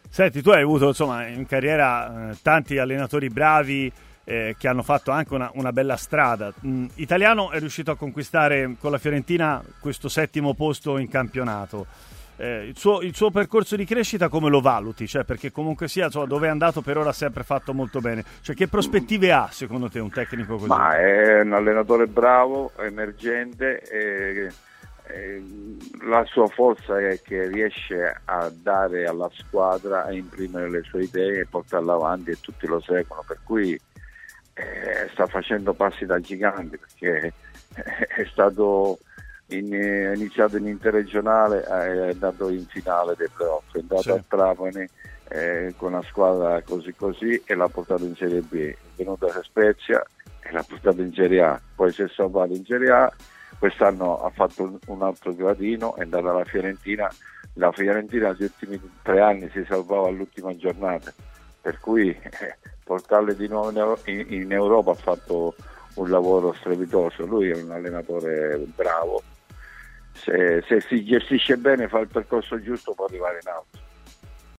Senti, tu hai avuto insomma in carriera tanti allenatori bravi che hanno fatto anche una bella strada. Italiano è riuscito a conquistare con la Fiorentina questo 7° posto in campionato. Il suo percorso di crescita come lo valuti? Cioè, perché comunque sia, insomma, dove è andato per ora ha sempre fatto molto bene. Cioè, che prospettive ha secondo te un tecnico così? Ma è un allenatore bravo, emergente, la sua forza è che riesce a dare alla squadra, a imprimere le sue idee e portarla avanti, e tutti lo seguono, per cui sta facendo passi da gigante, perché è stato iniziato in interregionale, è andato in finale dei playoff, è andato a Trapani con una squadra così e l'ha portato in Serie B, è venuto a Spezia e l'ha portato in Serie A, poi si è salvato in Serie A, quest'anno ha fatto un altro gradino, è andato alla Fiorentina. La Fiorentina negli ultimi 3 anni si salvava all'ultima giornata, per cui portarle di nuovo in Europa ha fatto un lavoro strepitoso. Lui è un allenatore bravo, se si gestisce bene, fa il percorso giusto, può arrivare in alto.